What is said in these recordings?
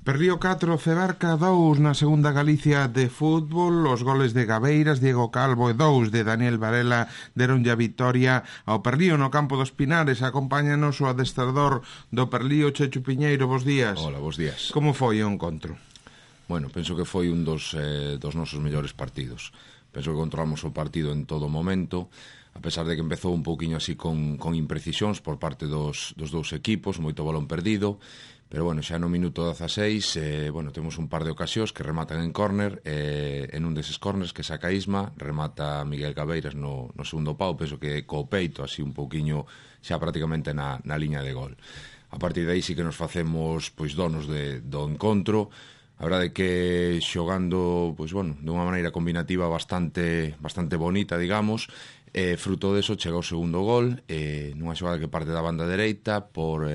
Perdío 4, Cebarca 2 na segunda Galicia de fútbol. Os goles de Gabeiras, Diego Calvo e 2 de Daniel Varela deronlle a vitoria ao Perlío no campo dos Pinares. Acompáñanos o adestrador do Perlío, Chechu Piñeiro. Bos días. Hola, bos días. Como foi o encontro? Bueno, penso que foi un dos nosos mellores partidos. Penso que controlamos o partido en todo momento, a pesar de que empezou un pouquiño así con imprecisións por parte dos dous equipos, moito balón perdido, pero bueno, xa no minuto 16 temos un par de ocasións que rematan en córner, en un deses córners que saca Isma, remata Miguel Gabeiras no segundo pau, penso que co peito así un pouquiño xa prácticamente na liña de gol. A partir de aí sí que nos facemos donos do encontro. A verdade é que xogando dunha maneira combinativa bastante bonita, digamos, fruto deso chega o segundo gol, nunha xogada que parte da banda dereita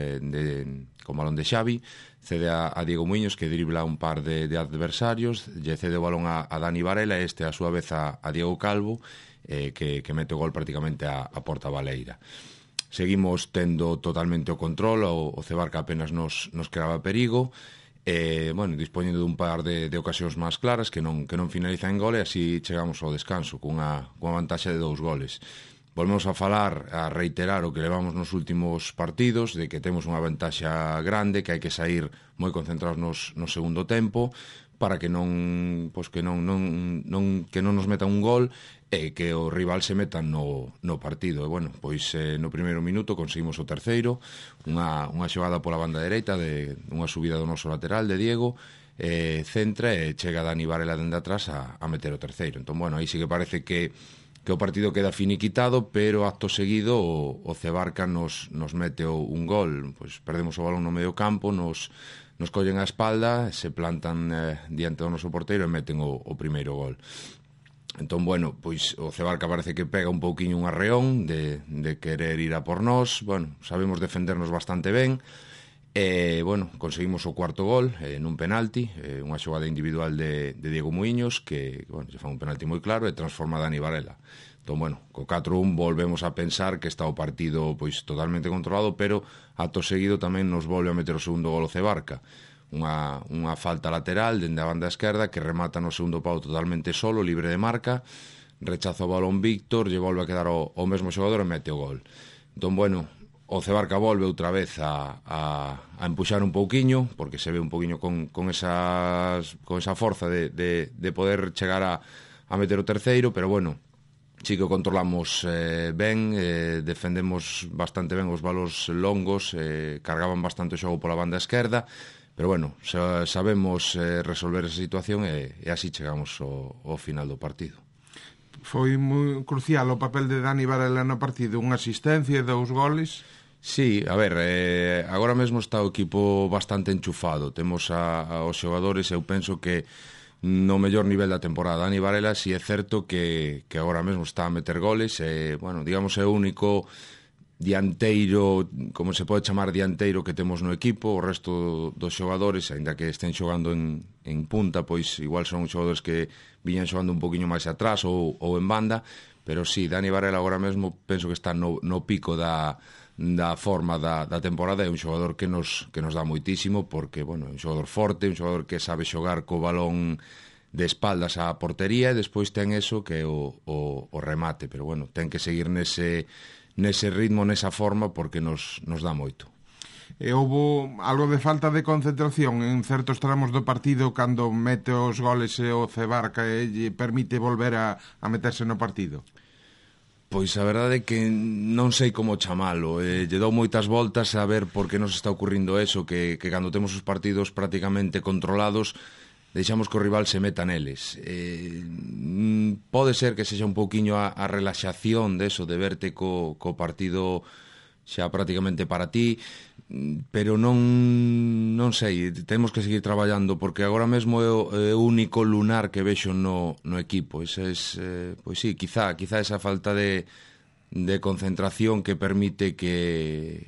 con balón de Xavi, cede a Diego Muiños, que dribla un par de adversarios, lle cede o balón a Dani Varela, este a súa vez a Diego Calvo, que mete o gol prácticamente a porta baleira. Seguimos tendo totalmente o control, o Cebarca apenas nos creaba perigo, dispoñendo dun par de ocasións máis claras que non finalizan en gol, e así chegamos ao descanso cunha vantaxe de 2 goles. Volvemos a falar, a reiterar o que levamos nos últimos partidos, de que temos unha vantaxe grande, que hai que sair moi concentrados no segundo tempo para que non nos meta un gol e que o rival se meta no partido. E no primeiro minuto conseguimos o terceiro, unha xogada pola banda dereita, unha subida do noso lateral de Diego, centra e chega Dani Varela dende atrás a meter o terceiro. Entón, aí sí que parece que o partido queda finiquitado, pero acto seguido o Cebarca nos mete un gol. Perdemos o balón no medio campo, nos collen a espalda, se plantan diante do noso porteiro e meten o primeiro gol. Entón, o Cebarca parece que pega un pouquiño un arreón de querer ir a por nós. Sabemos defendernos bastante ben e, conseguimos o cuarto gol nun penalti, unha xogada individual de Diego Muiños que, se fa un penalti moi claro e transforma a Dani Varela. Entón, co 4-1 volvemos a pensar que está o partido totalmente controlado, pero acto seguido tamén nos volve a meter o segundo gol o Cebarca. Unha falta lateral dende a banda esquerda que remata no segundo pau totalmente solo, libre de marca, rechaza o balón Víctor, lle volve a quedar o mesmo xogador e mete o gol. Entón, o Cebarca volve outra vez a empuxar un pouquiño, porque se ve un pouquiño con esa forza de poder chegar a meter o terceiro, pero sí que o controlamos ben, defendemos bastante ben os balos longos, cargaban bastante o xogo pola banda esquerda, pero sabemos resolver esa situación e así chegamos ao final do partido. Foi moi crucial o papel de Dani Varela no partido, unha asistencia e 2 goles. Sí, a ver, agora mesmo está o equipo bastante enchufado, temos aos xogadores, eu penso que no mellor nivel da temporada. Dani Varela, si é certo que agora mesmo está a meter goles, digamos é o único dianteiro, como se pode chamar dianteiro que temos no equipo. O resto dos xogadores, aínda que estén xogando en punta, pois igual son xogadores que viñan xogando un poquinho máis atrás ou en banda, pero sí, Dani Varela agora mesmo penso que está no pico da forma da temporada. É un xogador que nos dá moitísimo, porque, é un xogador forte, un xogador que sabe xogar co balón de espaldas á portería, e despois ten eso que é o remate, pero, ten que seguir nese ritmo, nesa forma, porque nos dá moito. E houbo algo de falta de concentración en certos tramos do partido cando mete os goles e o Cebarca e lle permite volver a meterse no partido? Pois a verdade é que non sei como chamalo, lle dou moitas voltas a ver por que nos está ocurrindo eso, que cando temos os partidos prácticamente controlados deixamos que o rival se meta neles. Pode ser que sexa un pouquiño a relaxación deso de verte co partido xa prácticamente para ti, pero non sei, temos que seguir traballando, porque agora mesmo é o único lunar que vexo no equipo. Pois sí, quizá esa falta de concentración que permite que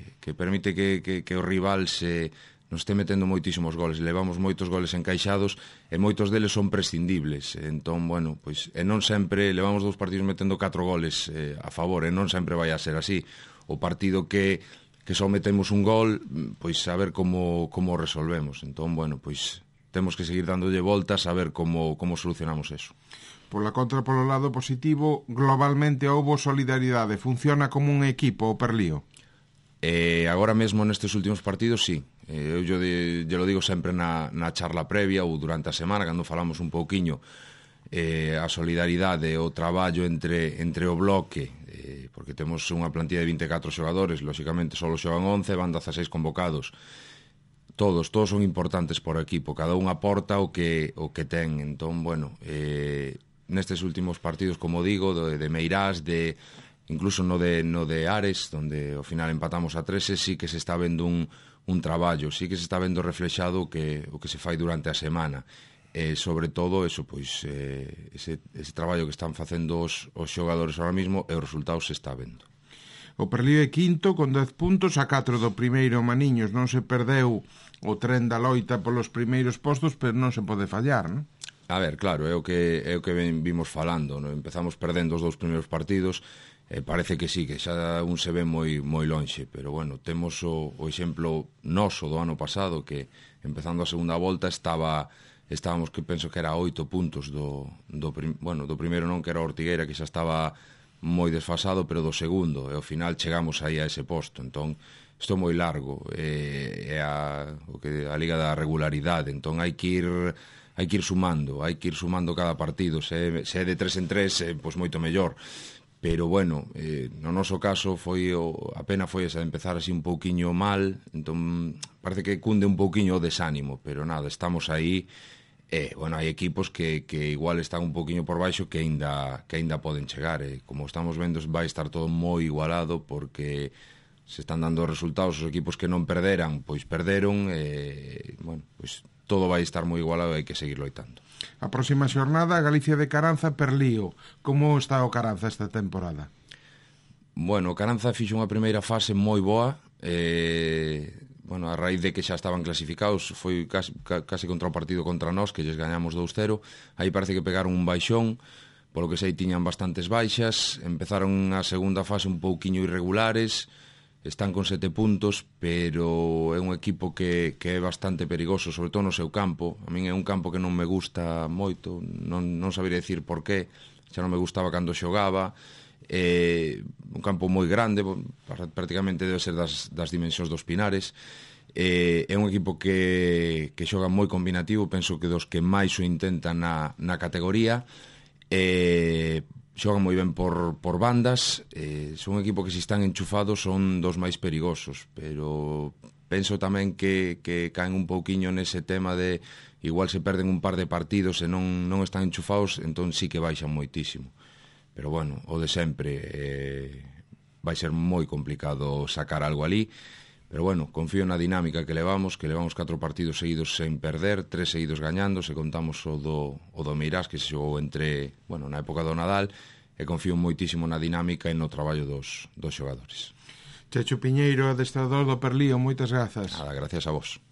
o rival nos este metendo moitísimos goles. Levamos moitos goles encaixados e moitos deles son prescindibles. Entón, e non sempre levamos 2 partidos metendo 4 goles a favor, e non sempre vai a ser así. O partido que só metemos un gol, pois a ver como resolvemos. Entón, bueno, pois temos que seguir dándolle voltas a ver como solucionamos eso. Pola contra, polo lado positivo, globalmente houbo solidaridade, funciona como un equipo o Perlío. Agora mesmo nestes últimos partidos, sí. Eu lle lo digo sempre na charla previa ou durante a semana, cando falamos un pouquiño a solidaridade, o traballo entre o bloque, porque temos unha plantilla de 24 xogadores, lóxicamente só xogan 11, van 16 convocados. Todos son importantes por equipo, cada un aporta o que ten. Entón, bueno, nestes últimos partidos, como digo, de Meirás, incluso no de Ares, donde ao final empatamos a 3, sí que se está vendo un traballo, sí que se está vendo reflexado o que se fai durante a semana. Sobre todo, eso, pois, ese traballo que están facendo os xogadores ahora mismo, e os resultados se está vendo. O Perlío é quinto con 10 puntos a 4 do primeiro Maniños. Non se perdeu o tren da loita polos primeiros postos, pero non se pode fallar, non? A ver, claro, é o que vimos falando, non? Empezamos perdendo os 2 primeiros partidos, parece que sí, que xa un se ve moi lonxe, pero bueno, temos o exemplo noso do ano pasado, que empezando a segunda volta estábamos, que penso que era 8 puntos do primeiro, non, que era o Ortigueira, que xa estaba moi desfasado, pero do segundo, e ao final chegamos aí a ese posto. Entón, isto é moi largo, é a Liga da Regularidade, entón hai que ir sumando cada partido. Se é de 3 en 3, pois moito mellor. Pero bueno, no noso caso a pena foi esa de empezar así un pouquiño mal, entón parece que cunde un pouquiño o desánimo, pero nada, estamos aí. Bueno, hai equipos que igual están un poquinho por baixo que aínda poden chegar. Como estamos vendo, vai estar todo moi igualado, porque se están dando resultados. Os equipos que non perderan, pois perderon. Bueno, pois todo vai estar moi igualado e hai que seguir loitando. A próxima xornada, Galicia de Caranza, Perlío. Como está o Caranza esta temporada? Bueno, o Caranza fixo unha primeira fase moi boa. Bueno, a raíz de que xa estaban clasificados, foi case contra o partido contra nós, que lles gañamos 2-0. Aí parece que pegaron un baixón, polo que sei tiñan bastantes baixas. Empezaron a segunda fase un pouquiño irregulares, están con 7 puntos, pero é un equipo que é bastante perigoso, sobre todo no seu campo. A min é un campo que non me gusta moito, non sabería dicir por qué, xa non me gustaba cando xogaba. Un campo moi grande, prácticamente debe ser das dimensións dos Pinares. É un equipo que xoga moi combinativo, penso que dos que máis o intentan na categoría. Xogan moi ben por bandas. Son un equipo que, se están enchufados, son dos máis perigosos, pero penso tamén que caen un pouquiño nese tema de igual se perden un par de partidos e non están enchufados, entón sí que baixan moitísimo. Pero bueno, o de sempre, vai ser moi complicado sacar algo ali, pero bueno, confío na dinámica que levamos 4 partidos seguidos sen perder, 3 seguidos gañando, se contamos o do Meirás, que se xogou na época do Nadal, e confío moitísimo na dinámica e no traballo dos xogadores. Chechu Piñeiro, adestrador do Perlío, moitas grazas. Nada, gracias a vos.